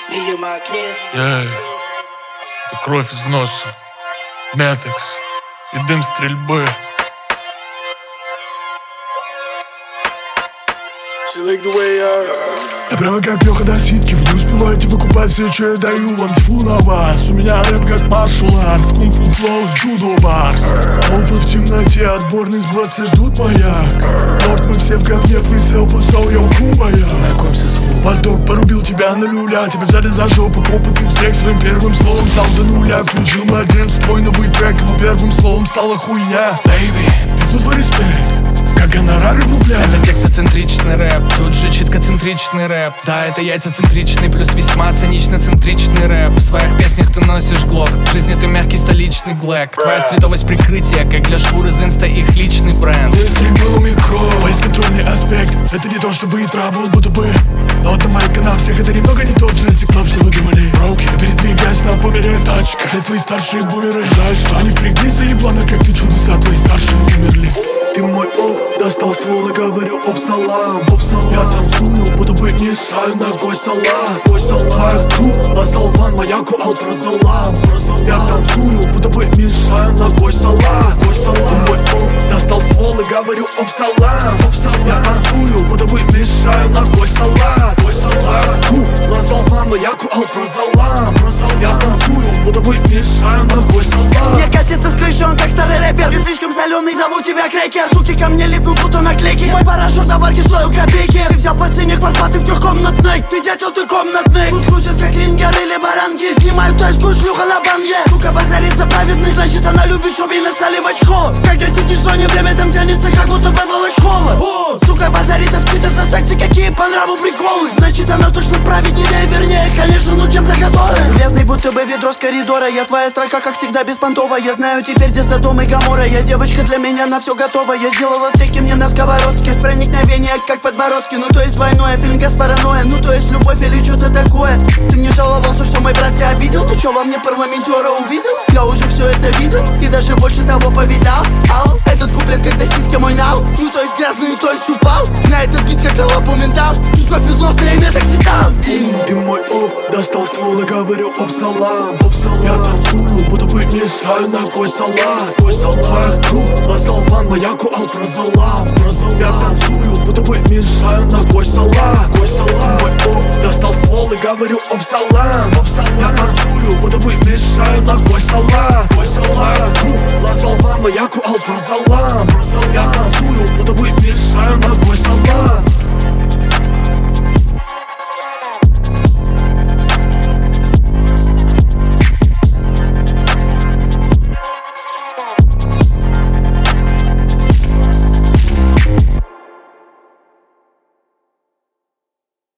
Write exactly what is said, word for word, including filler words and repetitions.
Эй, это кровь из носа, Метекс и дым стрельбы. Я прямо как Леха до ситки, вы не успеваете выкупать все, что я даю вам. Тьфу на вас, у меня рэп как маршал артс, кунг-фу флоу с джудо барс. Толпы в темноте, отборный сброд, все ждут маяк. Лорд, мы все в говне, please help us, so yo, кумбая. Знакомься с Фу. Поток порубил тебя на люля, тебя взяли за жопу, копы, ты всех своим первым словом стал до нуля. Включил младенец, твой новый трек, его первым словом стала хуйня. Бэйби, в пизду твой респект, как гонорары в рублях. Это текстоцентричный рэп, тут же читкоцентричный рэп. Да, это яйцоцентричный, плюс весьма цинично-центричный рэп. В своих песнях ты носишь глок, в жизни ты мягкий столичный глэк. Твоя стритовость прикрытие, как для шкуры из инста их личный бренд. Ты стрельбы у микро, фейс-контрольный аспект. Это не то, чтобы и трабл, будто бы. Но вот на майка на всех это немного не тот же Клаб, что вы думали. Броуки, передвигаясь на бумере тачка. Все твои старшие бумеры, жаль, что они впрягли заеблано, как ты чудеса, твои старшие умерли. Ты мой оп, достал ствол и говорю оп салам, оп салам. Я танцую, буду бы мешаю ногой салат, ой салат. Ку, ласалван, маяку алтрозалам. Я танцую, буду бы мешаю ногой салат, ой салат. Ты мой оп, достал ствол и говорю оп салам, оп салам. Я танцую, буду бы мешаю ногой салат, ой салат. Ку, ласалван, маяку алтрозалам. Я танцую, буду бы мешаю ногой салат. Снег катится с крыши, он как старый рэпер. Ты слишком соленый, зову тебя крекер. Суки ко мне липнут, будто наклейки. Мой парашют на варке стоил копейки. Ты взял по цене квартплаты в трехкомнатной. Ты дятел, ты комнатный. Тут крутят как рингер или баранки. Снимают тайскую шлюха на банге. Сука базарится праведный, значит она любит, чтоб ей настали в очко. Когда сидишь в зоне, время там тянется, как будто бывала школа. О, сука базарит открыто за секции, какие по нраву приколы. Значит она точно праведнее, вернее, конечно, ну чем-то которая. Грязный будто бы ведро с коридора. Я твоя строка, как всегда, беспонтовая. Я знаю теперь, где Содом и Гоморра. Я девочка, для меня на все готова. Я сделала стейки мне на сковородке. Проникновение, как подбородки. Ну то есть двойное, фильм с паранойя. Ну то есть любовь или что-то такое. Ты мне жаловался, что мой брат тебя обидел. Ты что, во мне парламентера увидел? Я уже все это видел и даже больше того повидал. Ау, этот куплет, когда ситки мой нау. Ну то есть грязный, то есть упал на этот бит, как на лапу ментал. Чуть повезло, что имя такси там. Ты мой оп, достал ствол и говорю оп салам, оп салам. Я танцую, будто бы мешаю ногой салат, ой салат. Ку, ласалван, маяку алтрозалам. Я танцую, будто бы мешаю ногой салат, ой салат. Мой оп, достал ствол и говорю оп салам, оп салам. Я танцую, будто бы мешаю ногой салат, ой салат. Ку, ласалван, маяку алтрозалам. Я танцую, будто бы мешаю ногой салат.